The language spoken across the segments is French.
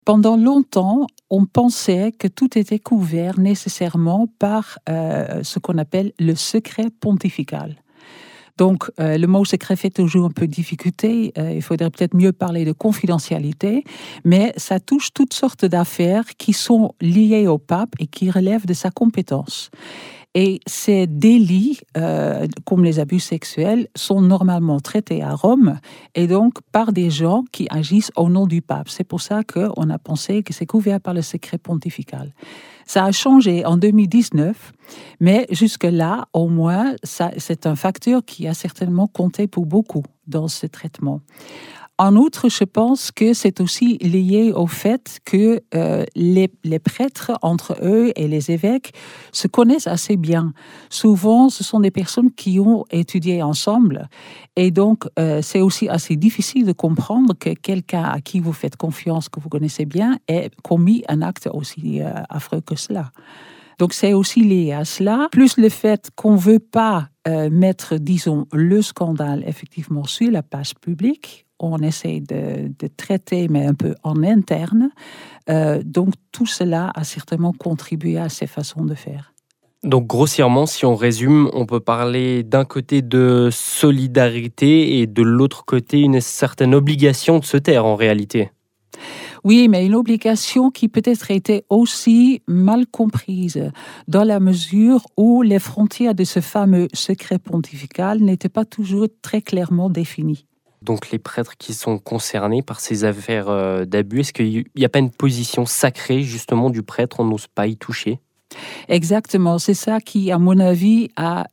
Pendant longtemps, on pensait que tout était couvert nécessairement par ce qu'on appelle le secret pontifical. Donc, le mot secret fait toujours un peu difficulté. Il faudrait peut-être mieux parler de confidentialité, mais ça touche toutes sortes d'affaires qui sont liées au pape et qui relèvent de sa compétence. Et ces délits, comme les abus sexuels, sont normalement traités à Rome et donc par des gens qui agissent au nom du pape. C'est pour ça qu'on a pensé que c'est couvert par le secret pontifical. Ça a changé en 2019, mais jusque-là, au moins, c'est un facteur qui a certainement compté pour beaucoup dans ce traitement. En outre, je pense que c'est aussi lié au fait que les prêtres, entre eux et les évêques, se connaissent assez bien. Souvent, ce sont des personnes qui ont étudié ensemble. Et donc, c'est aussi assez difficile de comprendre que quelqu'un à qui vous faites confiance, que vous connaissez bien, ait commis un acte aussi affreux que cela. Donc, c'est aussi lié à cela, plus le fait qu'on ne veut pas mettre, disons, le scandale effectivement sur la page publique. On essaie de traiter, mais un peu en interne. Donc, tout cela a certainement contribué à ces façons de faire. Donc grossièrement, si on résume, on peut parler d'un côté de solidarité et de l'autre côté une certaine obligation de se taire en réalité. Oui, mais une obligation qui peut-être était aussi mal comprise, dans la mesure où les frontières de ce fameux secret pontifical n'étaient pas toujours très clairement définies. Donc les prêtres qui sont concernés par ces affaires d'abus, est-ce qu'il n'y a pas une position sacrée justement du prêtre, on n'ose pas y toucher? Exactement, c'est ça qui, à mon avis, a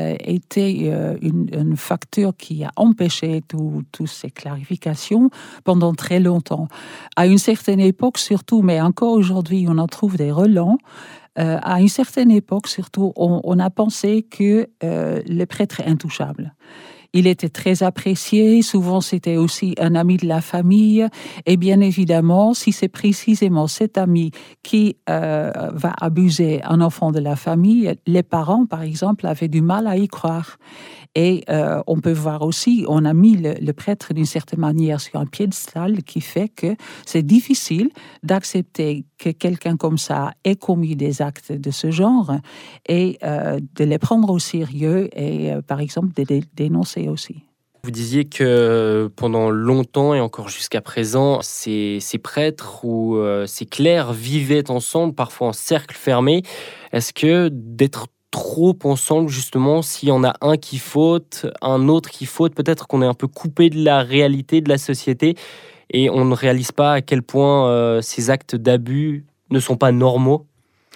été un facteur qui a empêché toutes ces clarifications pendant très longtemps. À une certaine époque surtout, mais encore aujourd'hui, on en trouve des relents. À une certaine époque surtout, on a pensé que le prêtre est intouchable. Il était très apprécié, souvent c'était aussi un ami de la famille, et bien évidemment, si c'est précisément cet ami qui va abuser un enfant de la famille, les parents, par exemple, avaient du mal à y croire. Et on peut voir aussi, on a mis le prêtre d'une certaine manière sur un piédestal qui fait que c'est difficile d'accepter que quelqu'un comme ça ait commis des actes de ce genre et de les prendre au sérieux et par exemple de les dénoncer aussi. Vous disiez que pendant longtemps et encore jusqu'à présent, ces prêtres ou ces clercs vivaient ensemble, parfois en cercle fermé. Est-ce que d'être trop ensemble, justement, s'il y en a un qui faute, un autre qui faute, peut-être qu'on est un peu coupé de la réalité de la société et on ne réalise pas à quel point ces actes d'abus ne sont pas normaux?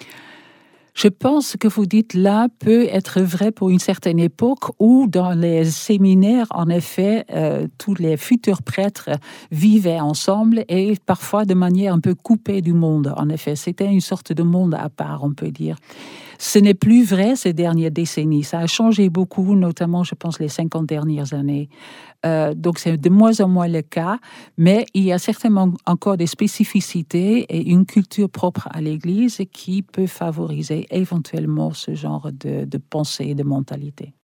Je pense que vous dites là peut être vrai pour une certaine époque où dans les séminaires, en effet, tous les futurs prêtres vivaient ensemble et parfois de manière un peu coupée du monde. En effet, c'était une sorte de monde à part, on peut dire. Ce n'est plus vrai ces dernières décennies. Ça a changé beaucoup, notamment, je pense, les 50 dernières années. Donc, c'est de moins en moins le cas, mais il y a certainement encore des spécificités et une culture propre à l'Église qui peut favoriser éventuellement ce genre de pensée et de mentalité.